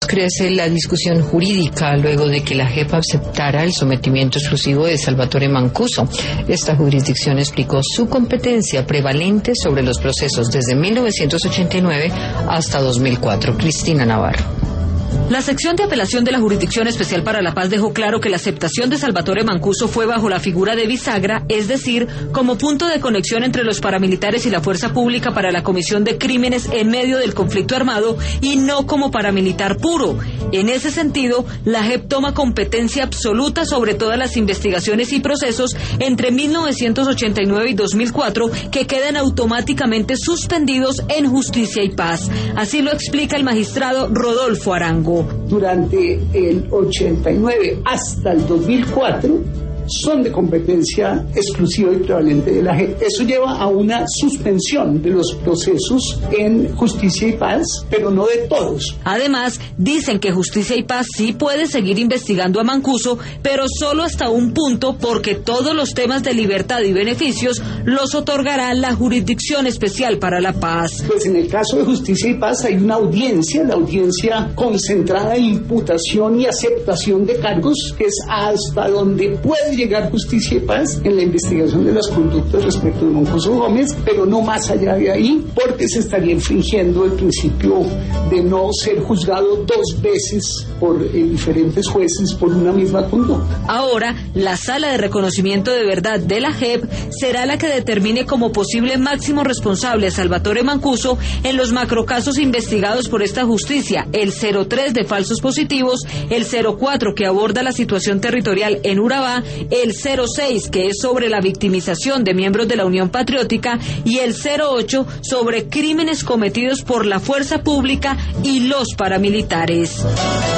Crece la discusión jurídica luego de que la JEP aceptara el sometimiento exclusivo de Salvatore Mancuso. Esta jurisdicción explicó su competencia prevalente sobre los procesos desde 1989 hasta 2004. Cristina Navarro. La sección de apelación de la Jurisdicción Especial para la Paz dejó claro que la aceptación de Salvatore Mancuso fue bajo la figura de bisagra, es decir, como punto de conexión entre los paramilitares y la fuerza pública para la comisión de crímenes en medio del conflicto armado y no como paramilitar puro. En ese sentido, la JEP toma competencia absoluta sobre todas las investigaciones y procesos entre 1989 y 2004 que quedan automáticamente suspendidos en Justicia y Paz. Así lo explica el magistrado Rodolfo Arango. Durante el 89 hasta el 2004 son de competencia exclusiva y prevalente de la JEP. Eso lleva a una suspensión de los procesos en Justicia y Paz, pero no de todos. Además, dicen que Justicia y Paz sí puede seguir investigando a Mancuso, pero solo hasta un punto, porque todos los temas de libertad y beneficios los otorgará la Jurisdicción Especial para la Paz. Pues en el caso de Justicia y Paz hay una audiencia, la audiencia concentrada en imputación y aceptación de cargos, que es hasta donde puede llegar Justicia y Paz en la investigación de las conductas respecto de Mancuso Gómez, pero no más allá de ahí, porque se estaría infringiendo el principio de no ser juzgado dos veces por diferentes jueces por una misma conducta. Ahora, la Sala de Reconocimiento de Verdad de la JEP será la que determine como posible máximo responsable a Salvatore Mancuso en los macrocasos investigados por esta justicia, el 03 de falsos positivos, el 04 que aborda la situación territorial en Urabá, el 06 que es sobre la victimización de miembros de la Unión Patriótica y el 08 sobre crímenes cometidos por la fuerza pública y los paramilitares.